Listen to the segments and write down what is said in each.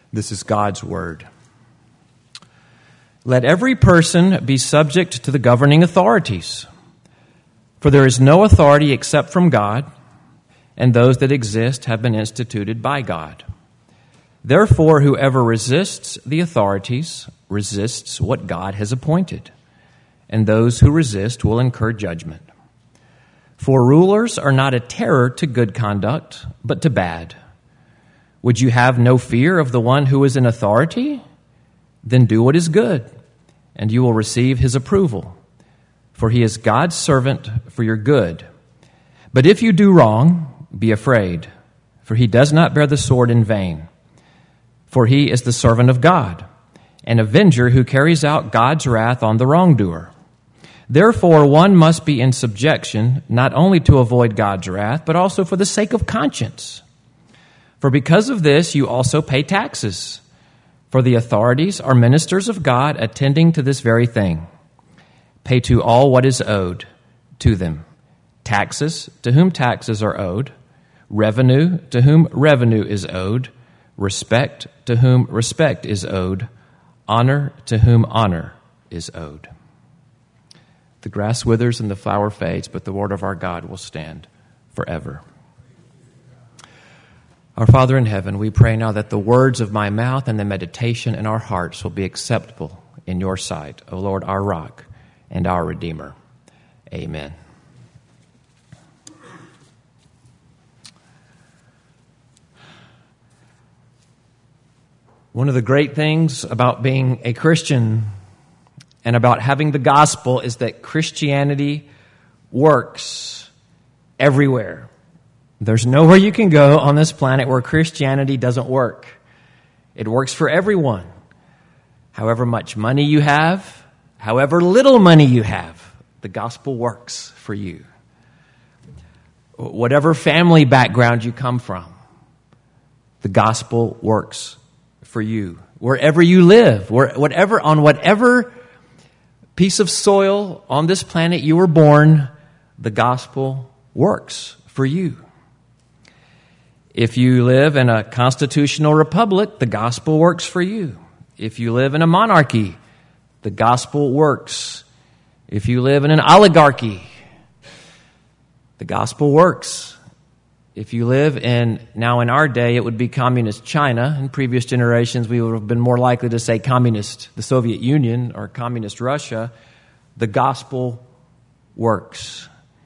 This is God's word. Let every person be subject to the governing authorities, for there is no authority except from God, and those that exist have been instituted by God. Therefore, whoever resists the authorities resists what God has appointed, and those who resist will incur judgment. For rulers are not a terror to good conduct, but to bad. Would you have no fear of the one who is in authority? Then do what is good, and you will receive his approval. For he is God's servant for your good. But if you do wrong, be afraid, for he does not bear the sword in vain. For he is the servant of God, an avenger who carries out God's wrath on the wrongdoer. Therefore, one must be in subjection, not only to avoid God's wrath, but also for the sake of conscience. For because of this, you also pay taxes. For the authorities are ministers of God, attending to this very thing. Pay to all what is owed to them. Taxes, to whom taxes are owed. Revenue, to whom revenue is owed. Respect, to whom respect is owed. Honor, to whom honor is owed. The grass withers and the flower fades, but the word of our God will stand forever. Our Father in heaven, we pray now that the words of my mouth and the meditation in our hearts will be acceptable in your sight, O Lord, our rock and our Redeemer. Amen. One of the great things about being a Christian and about having the gospel is that Christianity works everywhere. There's nowhere you can go on this planet where Christianity doesn't work. It works for everyone. However much money you have, however little money you have, the gospel works for you. Whatever family background you come from, the gospel works for you. Wherever you live, on whatever piece of soil on this planet you were born, the gospel works for you. If you live in a constitutional republic, the gospel works for you. If you live in a monarchy, the gospel works. If you live in an oligarchy, the gospel works. If you live now in our day, it would be communist China. In previous generations, we would have been more likely to say communist, the Soviet Union, or communist Russia. The gospel works.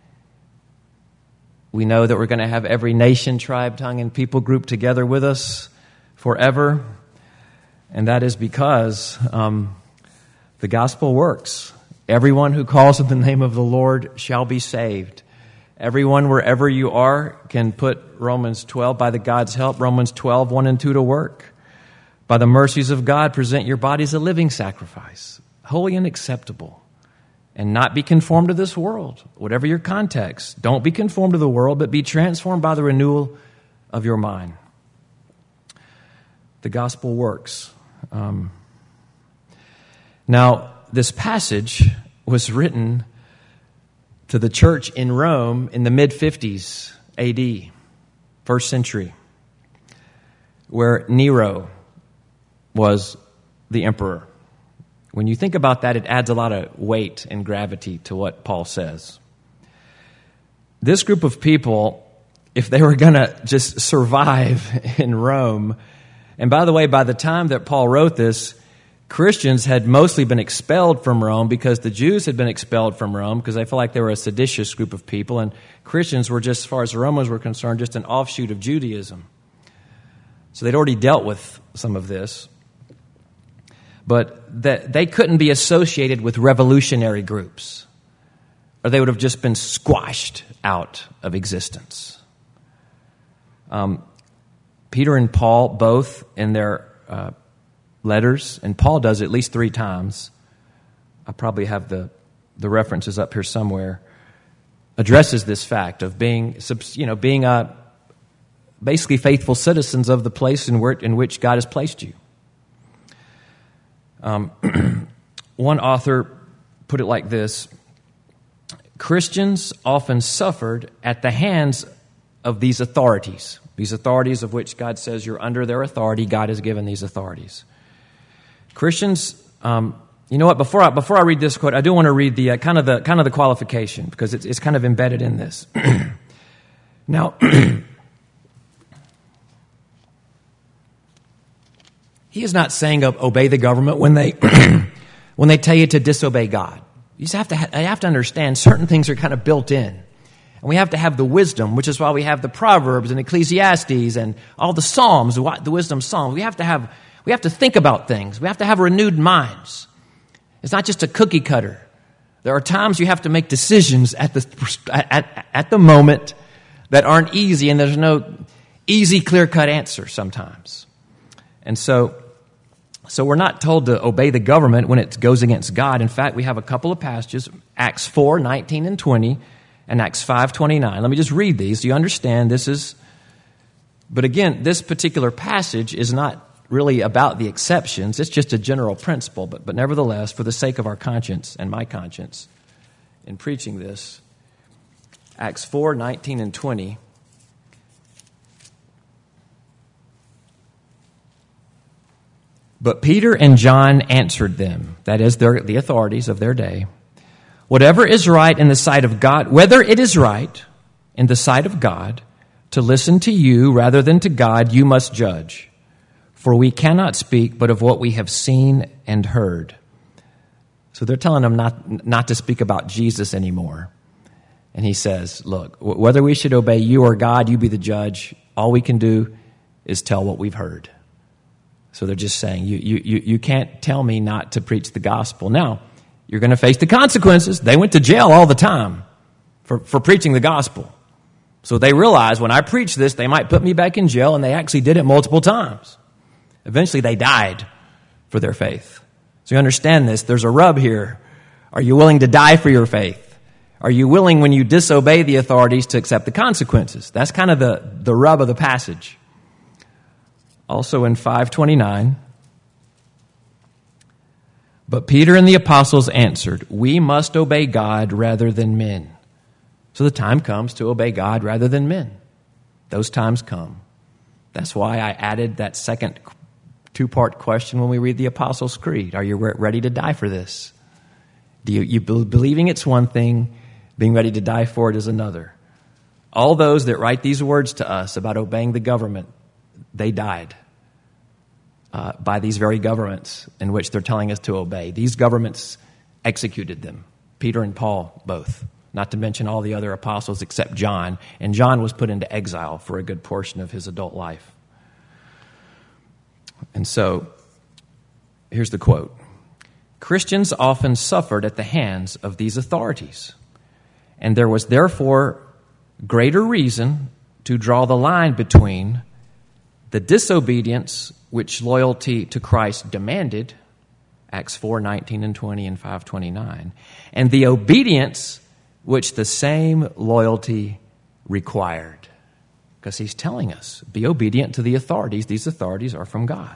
We know that we're going to have every nation, tribe, tongue, and people group together with us forever. And that is because the gospel works. Everyone who calls on the name of the Lord shall be saved. Everyone, wherever you are, can put Romans 12, by the God's help, Romans 12, 1 and 2 to work. By the mercies of God, present your bodies a living sacrifice, holy and acceptable. And not be conformed to this world, whatever your context. Don't be conformed to the world, but be transformed by the renewal of your mind. The gospel works. Now, this passage was written to the church in Rome in the mid-50s AD, first century, where Nero was the emperor. When you think about that, it adds a lot of weight and gravity to what Paul says. This group of people, if they were going to just survive in Rome, and by the way, by the time that Paul wrote this, Christians had mostly been expelled from Rome because the Jews had been expelled from Rome because they felt like they were a seditious group of people, and Christians were just, as far as the Romans were concerned, just an offshoot of Judaism. So they'd already dealt with some of this. But that they couldn't be associated with revolutionary groups, or they would have just been squashed out of existence. Peter and Paul, both in their letters, and Paul does it at least 3 times. I probably have the references up here somewhere. Addresses this fact of being basically faithful citizens of the place in which God has placed you. One author put it like this: Christians often suffered at the hands of these authorities of which God says you're under their authority. God has given these authorities. Christians, you know what? Before I read this quote, I do want to read the kind of the qualification, because it's kind of embedded in this. Now, he is not saying obey the government when they when they tell you to disobey God. You just have to understand certain things are kind of built in. And we have to have the wisdom, which is why we have the Proverbs and Ecclesiastes and all the Psalms, the wisdom Psalms. We have to think about things. We have to have renewed minds. It's not just a cookie cutter. There are times you have to make decisions at the moment that aren't easy, and there's no easy, clear-cut answer sometimes. And so we're not told to obey the government when it goes against God. In fact, we have a couple of passages, Acts 4, 19 and 20, and Acts 5, 29. Let me just read these so you understand this is... But again, this particular passage is not really about the exceptions. It's just a general principle. But nevertheless, for the sake of our conscience and my conscience in preaching this, Acts 4, 19 and 20... But Peter and John answered them, that is, the authorities of their day, whatever is right in the sight of God, whether it is right in the sight of God to listen to you rather than to God, you must judge. For we cannot speak but of what we have seen and heard. So they're telling them not to speak about Jesus anymore. And he says, look, whether we should obey you or God, you be the judge. All we can do is tell what we've heard. So they're just saying, you can't tell me not to preach the gospel. Now, you're going to face the consequences. They went to jail all the time for preaching the gospel. So they realized when I preach this, they might put me back in jail, and they actually did it multiple times. Eventually, they died for their faith. So you understand this. There's a rub here. Are you willing to die for your faith? Are you willing, when you disobey the authorities, to accept the consequences? That's kind of the rub of the passage. Also in 5:29, but Peter and the apostles answered, we must obey God rather than men. So the time comes to obey God rather than men. Those times come. That's why I added that second two-part question when we read the Apostles' Creed. Are you ready to die for this? Believing it's one thing, being ready to die for it is another. All those that write these words to us about obeying the government, they died by these very governments in which they're telling us to obey. These governments executed them, Peter and Paul both, not to mention all the other apostles except John. And John was put into exile for a good portion of his adult life. And so, here's the quote. Christians often suffered at the hands of these authorities, and there was therefore greater reason to draw the line between the disobedience which loyalty to Christ demanded, Acts 4, 19 and 20 and 5:29, and the obedience which the same loyalty required. Because he's telling us, be obedient to the authorities. These authorities are from God.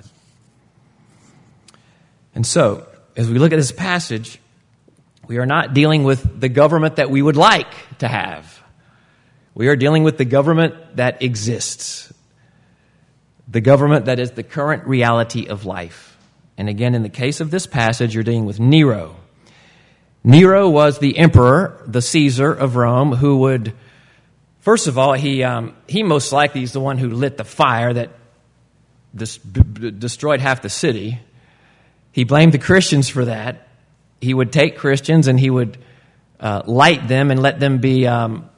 And so, as we look at this passage, we are not dealing with the government that we would like to have. We are dealing with the government that exists. The government that is the current reality of life. And again, in the case of this passage, you're dealing with Nero. Nero was the emperor, the Caesar of Rome, who would, first of all, he most likely is the one who lit the fire that destroyed half the city. He blamed the Christians for that. He would take Christians and he would light them and let them be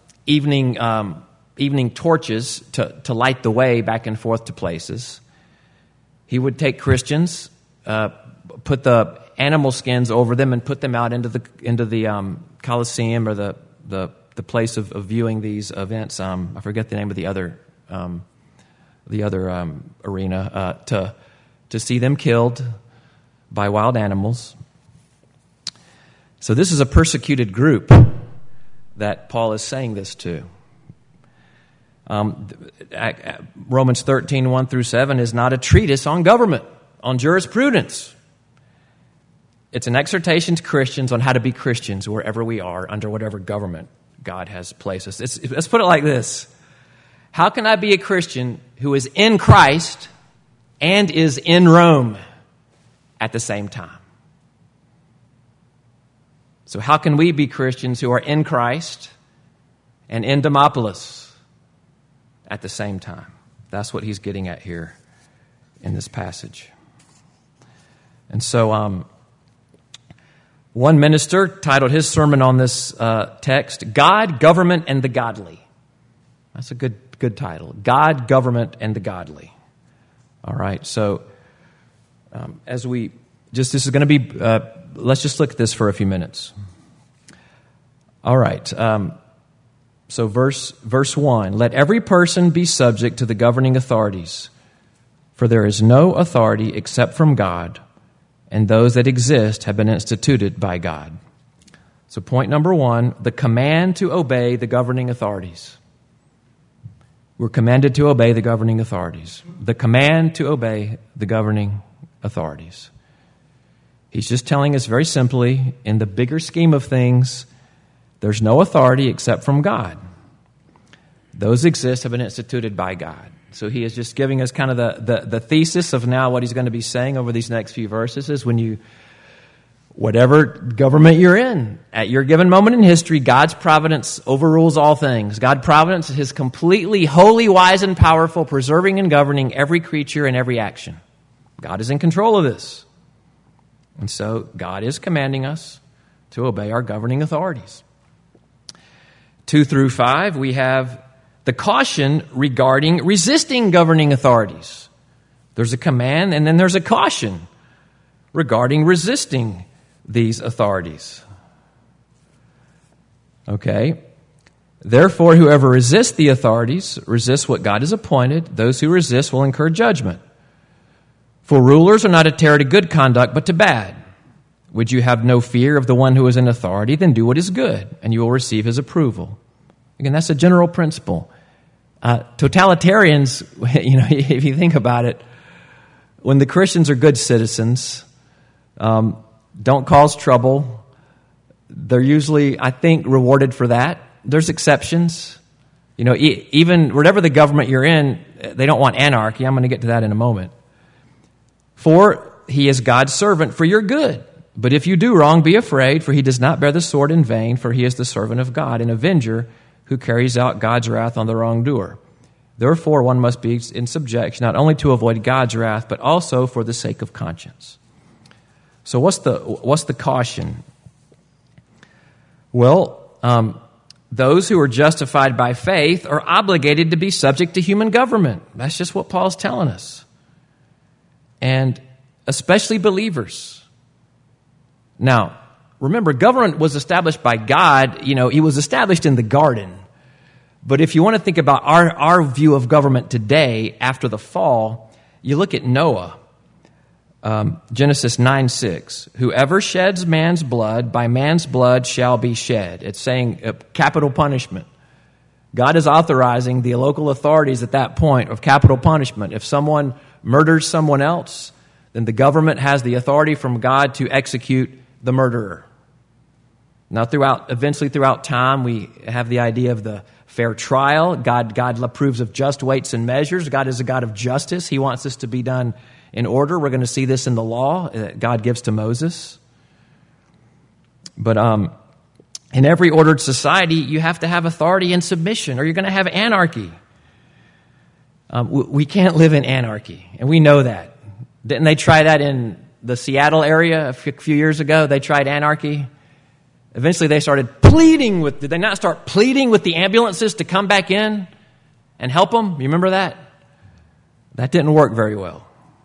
evening torches to light the way back and forth to places. He would take Christians, put the animal skins over them, and put them out into the Colosseum or the place of viewing these events. I forget the name of the other arena to see them killed by wild animals. So this is a persecuted group that Paul is saying this to. Romans 13, 1 through 7 is not a treatise on government, on jurisprudence. It's an exhortation to Christians on how to be Christians wherever we are, under whatever government God has placed us. Let's put it like this. how can I be a Christian who is in Christ and is in Rome at the same time? So how can we be Christians who are in Christ and in Demopolis at the same time? That's what he's getting at here in this passage. And so one minister titled his sermon on this text, God, Government, and the Godly. That's a good title. God, Government, and the Godly. All right, so as we this is going to be, let's just look at this for a few minutes. All right, so verse 1, let every person be subject to the governing authorities, for there is no authority except from God, and those that exist have been instituted by God. So point number 1, the command to obey the governing authorities. We're commanded to obey the governing authorities. The command to obey the governing authorities. He's just telling us very simply, in the bigger scheme of things, there's no authority except from God. Those exist have been instituted by God. So he is just giving us kind of the thesis of now what he's going to be saying over these next few verses is whatever government you're in, at your given moment in history, God's providence overrules all things. God's providence is completely holy, wise, and powerful, preserving and governing every creature and every action. God is in control of this. And so God is commanding us to obey our governing authorities. 2 through 5, we have the caution regarding resisting governing authorities. There's a command and then there's a caution regarding resisting these authorities. Okay. Therefore, whoever resists the authorities resists what God has appointed. Those who resist will incur judgment. For rulers are not a terror to good conduct, but to bad. Would you have no fear of the one who is in authority? Then do what is good, and you will receive his approval. Again, that's a general principle. Totalitarians, if you think about it, when the Christians are good citizens, don't cause trouble, they're usually, I think, rewarded for that. There's exceptions. Even whatever the government you're in, they don't want anarchy. I'm going to get to that in a moment. For he is God's servant for your good. But if you do wrong, be afraid, for he does not bear the sword in vain, for he is the servant of God, an avenger who carries out God's wrath on the wrongdoer. Therefore, one must be in subjection, not only to avoid God's wrath, but also for the sake of conscience. So what's the caution? Well, those who are justified by faith are obligated to be subject to human government. That's just what Paul's telling us. And especially believers. Now, remember, government was established by God. He was established in the garden. But if you want to think about our view of government today after the fall, you look at Noah. Genesis 9:6. Whoever sheds man's blood, by man's blood shall be shed. It's saying capital punishment. God is authorizing the local authorities at that point of capital punishment. If someone murders someone else, then the government has the authority from God to execute the murderer. Now, eventually throughout time, we have the idea of the fair trial. God approves of just weights and measures. God is a God of justice. He wants this to be done in order. We're going to see this in the law that God gives to Moses. But in every ordered society, you have to have authority and submission, or you're going to have anarchy. We can't live in anarchy, and we know that. Didn't they try that in the Seattle area a few years ago? They tried anarchy. Eventually they started pleading did they not start pleading with the ambulances to come back in and help them? You remember that? That didn't work very well.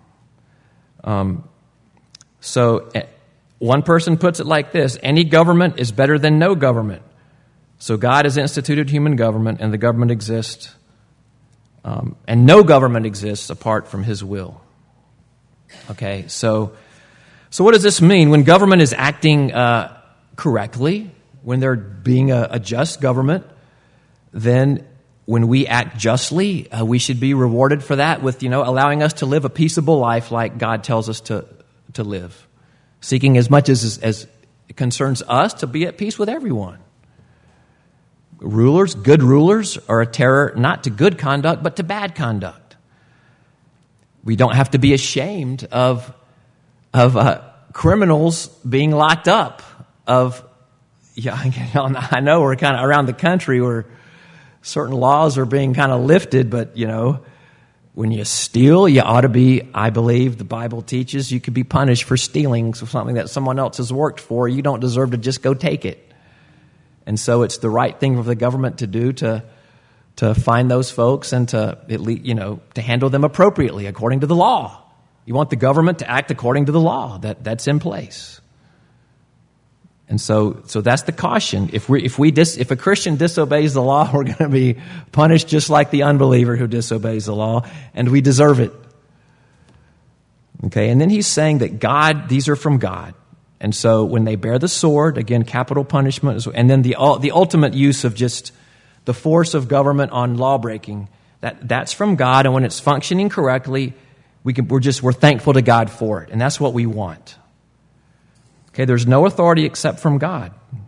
So one person puts it like this: any government is better than no government. So God has instituted human government, and the government exists, and no government exists apart from his will. Okay, so what does this mean? When government is acting correctly, when they're being a just government, then when we act justly, we should be rewarded for that with, allowing us to live a peaceable life like God tells us to live, seeking as much as it concerns us to be at peace with everyone. Good rulers, are a terror not to good conduct, but to bad conduct. We don't have to be ashamed of criminals being locked up. I know we're kind of around the country where certain laws are being kind of lifted, but when you steal, you ought to be, I believe the Bible teaches, you could be punished for stealing something that someone else has worked for. You don't deserve to just go take it. And so it's the right thing for the government to do to find those folks and to handle them appropriately according to the law. You want the government to act according to the law that's in place. And so that's the caution. If a Christian disobeys the law, we're going to be punished just like the unbeliever who disobeys the law, and we deserve it. Okay, and then he's saying that these are from God. And so when they bear the sword, again, capital punishment, and then the ultimate use of just the force of government on law breaking, that's from God. And when it's functioning correctly, we're thankful to God for it, and that's what we want. Okay, there's no authority except from God.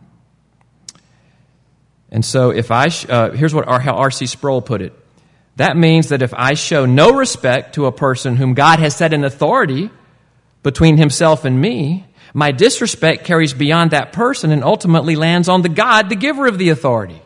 And so here's how R.C. Sproul put it. That means that if I show no respect to a person whom God has set in authority between himself and me, my disrespect carries beyond that person and ultimately lands on the God, the giver of the authority.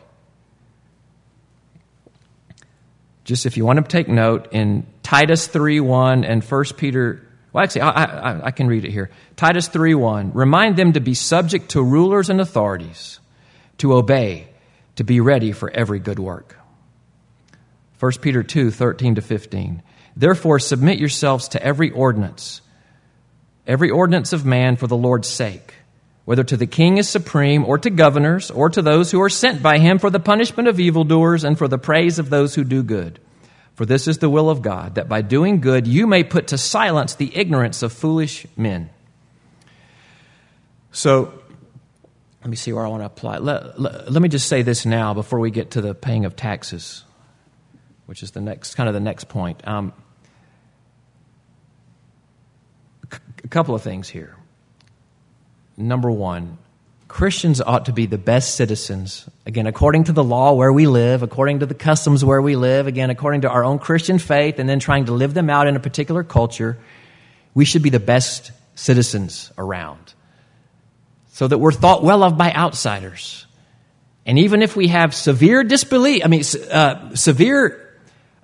Just if you want to take note, in Titus 3:1 and 1 Peter, well, actually, I can read it here. Titus 3:1, remind them to be subject to rulers and authorities, to obey, to be ready for every good work. 1 Peter 2:13-15, therefore submit yourselves to every ordinance of man for the Lord's sake, whether to the king as supreme, or to governors, or to those who are sent by him for the punishment of evildoers and for the praise of those who do good. For this is the will of God, that by doing good you may put to silence the ignorance of foolish men. So, let me see where I want to apply. Let me just say this now before we get to the paying of taxes, which is the next point. A couple of things here. Number one, Christians ought to be the best citizens, again, according to the law where we live, according to the customs where we live, again, according to our own Christian faith, and then trying to live them out in a particular culture. We should be the best citizens around so that we're thought well of by outsiders. And even if we have severe disbelief, severe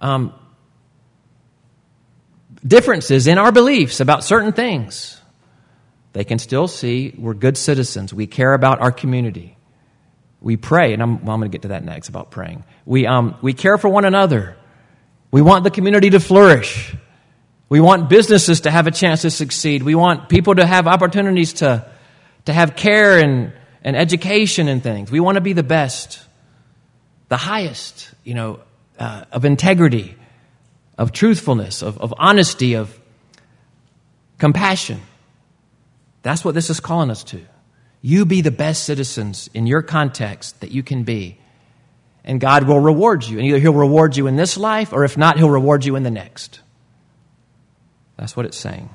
differences in our beliefs about certain things, they can still see we're good citizens. We care about our community. We pray, and I'm going to get to that next about praying. We care for one another. We want the community to flourish. We want businesses to have a chance to succeed. We want people to have opportunities to have care and education and things. We want to be the best, the highest, of integrity, of truthfulness, of honesty, of compassion. That's what this is calling us to. You be the best citizens in your context that you can be. And God will reward you. And either He'll reward you in this life, or if not, He'll reward you in the next. That's what it's saying.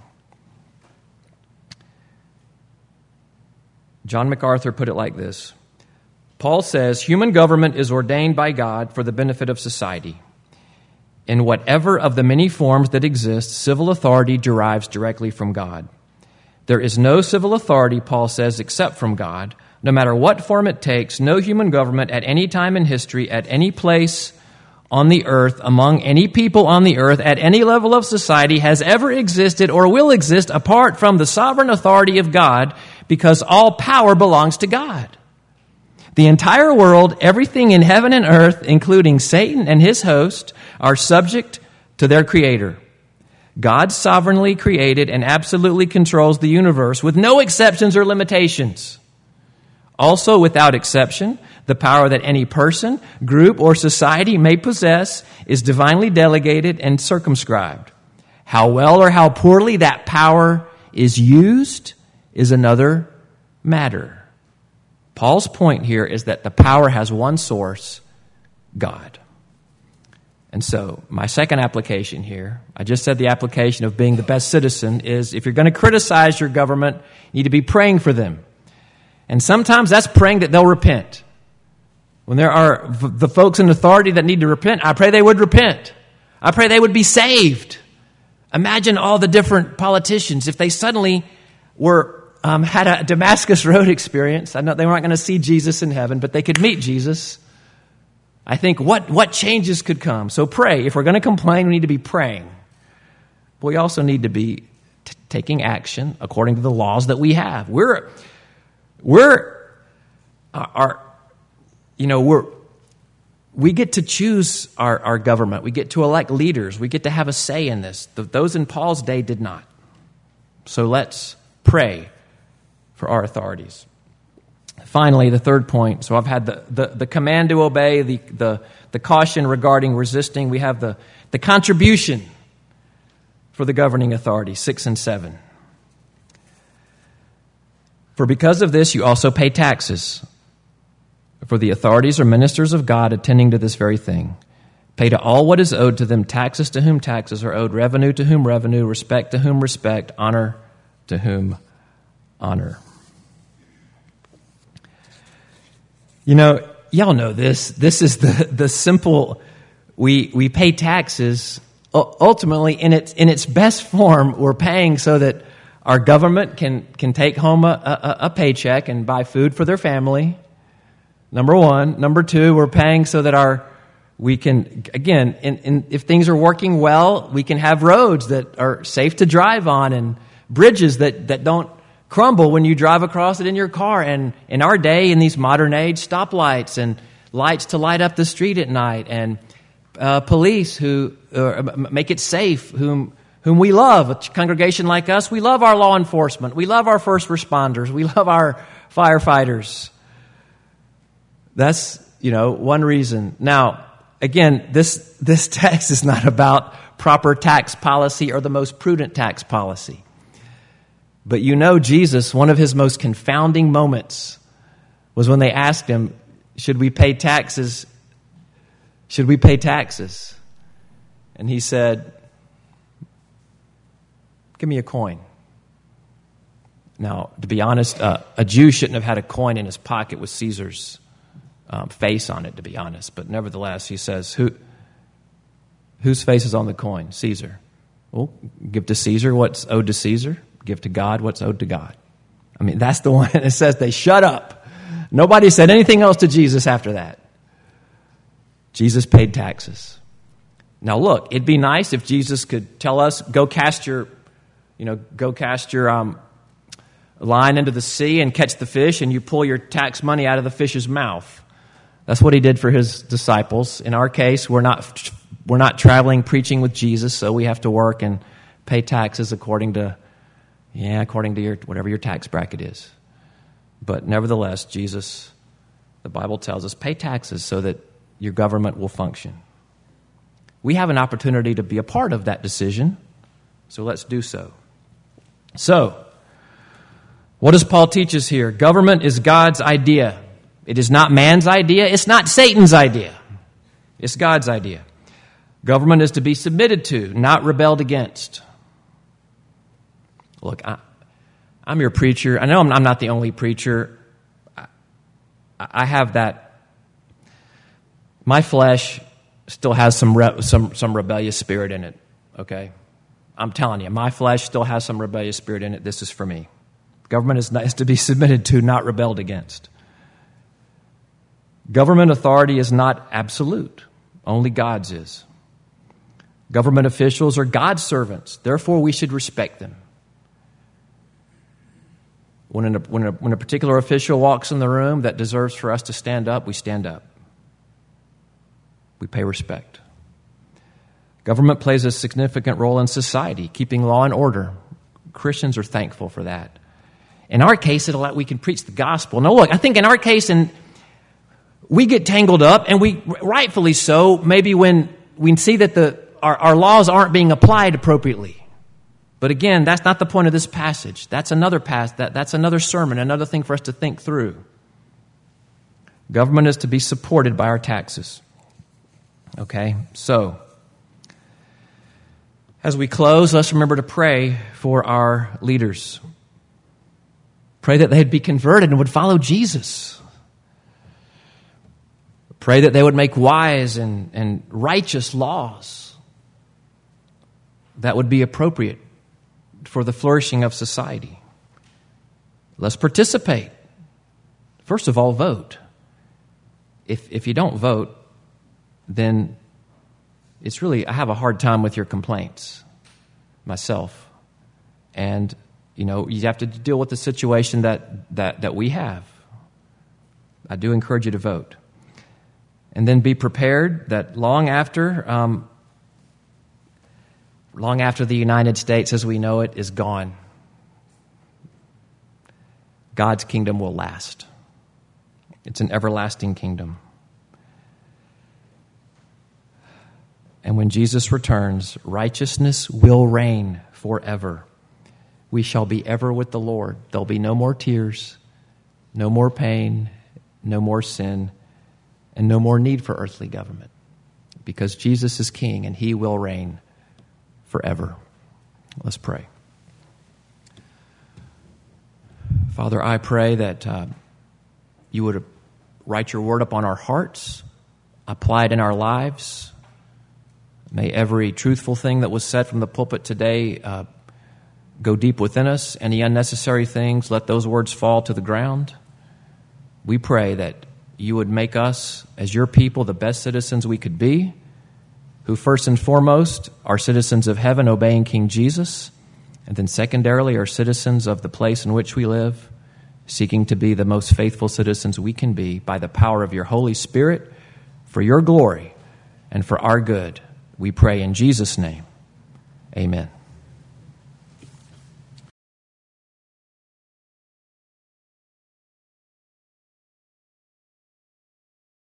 John MacArthur put it like this. Paul says, human government is ordained by God for the benefit of society. In whatever of the many forms that exist, civil authority derives directly from God. There is no civil authority, Paul says, except from God. No matter what form it takes, no human government at any time in history, at any place on the earth, among any people on the earth, at any level of society, has ever existed or will exist apart from the sovereign authority of God, because all power belongs to God. The entire world, everything in heaven and earth, including Satan and his host, are subject to their Creator. God sovereignly created and absolutely controls the universe with no exceptions or limitations. Also, without exception, the power that any person, group, or society may possess is divinely delegated and circumscribed. How well or how poorly that power is used is another matter. Paul's point here is that the power has one source, God. And so, my second application here, I just said the application of being the best citizen is, if you're going to criticize your government, you need to be praying for them. And sometimes that's praying that they'll repent. When there are the folks in authority that need to repent, I pray they would repent. I pray they would be saved. Imagine all the different politicians if they suddenly had a Damascus Road experience. I know they weren't going to see Jesus in heaven, but they could meet Jesus. I think what changes could come. So pray. If we're going to complain, we need to be praying. But we also need to be taking action according to the laws that we have. We get to choose our government. We get to elect leaders. We get to have a say in this. Those in Paul's day did not. So let's pray for our authorities. Finally, the third point. So I've had the command to obey, the caution regarding resisting. We have the contribution for the governing authority, 6 and 7. For because of this, you also pay taxes. For the authorities are ministers of God attending to this very thing. Pay to all what is owed to them, taxes to whom taxes are owed, revenue to whom revenue, respect to whom respect, honor to whom honor. You know, y'all know this. This is the simple, we pay taxes. Ultimately, in its best form, we're paying so that our government can take home a paycheck and buy food for their family. Number one. Number two, we're paying so that we can, again, if things are working well, we can have roads that are safe to drive on and bridges that don't crumble when you drive across it in your car. And in our day, in these modern age, stoplights and lights to light up the street at night, and police who make it safe, whom we love. A congregation like us, we love our law enforcement. We love our first responders. We love our firefighters. That's, one reason. Now, again, this text is not about proper tax policy or the most prudent tax policy. But Jesus, one of his most confounding moments was when they asked him, should we pay taxes? Should we pay taxes? And he said, give me a coin. Now, to be honest, a Jew shouldn't have had a coin in his pocket with Caesar's face on it, to be honest. But nevertheless, he says, whose face is on the coin? Caesar. Well, give to Caesar what's owed to Caesar. Give to God what's owed to God. I mean, that's the one that says they shut up. Nobody said anything else to Jesus after that. Jesus paid taxes. Now look, it'd be nice if Jesus could tell us, go cast your line into the sea and catch the fish, and you pull your tax money out of the fish's mouth. That's what he did for his disciples. In our case, we're not traveling preaching with Jesus, so we have to work and pay taxes according to your whatever your tax bracket is. But nevertheless, Jesus, the Bible tells us, pay taxes so that your government will function. We have an opportunity to be a part of that decision, so let's do so. So, what does Paul teach us here? Government is God's idea. It is not man's idea. It's not Satan's idea. It's God's idea. Government is to be submitted to, not rebelled against. Look, I'm your preacher. I know I'm not the only preacher. I have that. My flesh still has some rebellious spirit in it, okay? I'm telling you, my flesh still has some rebellious spirit in it. This is for me. Government is to be submitted to, not rebelled against. Government authority is not absolute. Only God's is. Government officials are God's servants. Therefore, we should respect them. When a particular official walks in the room that deserves for us to stand up, we stand up. We pay respect. Government plays a significant role in society, keeping law and order. Christians are thankful for that. In our case, we can preach the gospel. Now, look, I think in our case, we get tangled up, and we rightfully so. Maybe when we see that our laws aren't being applied appropriately. But again, that's not the point of this passage. That's another that's another sermon, another thing for us to think through. Government is to be supported by our taxes. Okay, so as we close, let's remember to pray for our leaders. Pray that they'd be converted and would follow Jesus. Pray that they would make wise and righteous laws that would be appropriate for the flourishing of society. Let's participate. First of all, vote. If you don't vote, then it's really, I have a hard time with your complaints myself. And, you have to deal with the situation that we have. I do encourage you to vote. And then be prepared that long after the United States as we know it is gone, God's kingdom will last. It's an everlasting kingdom. And when Jesus returns, righteousness will reign forever. We shall be ever with the Lord. There'll be no more tears, no more pain, no more sin, and no more need for earthly government, because Jesus is King and He will reign forever. Let's pray. Father, I pray that you would write your word upon our hearts, apply it in our lives. May every truthful thing that was said from the pulpit today go deep within us. Any unnecessary things, let those words fall to the ground. We pray that you would make us, as your people, the best citizens we could be, who first and foremost are citizens of heaven, obeying King Jesus, and then secondarily are citizens of the place in which we live, seeking to be the most faithful citizens we can be by the power of your Holy Spirit, for your glory and for our good. We pray in Jesus' name. Amen.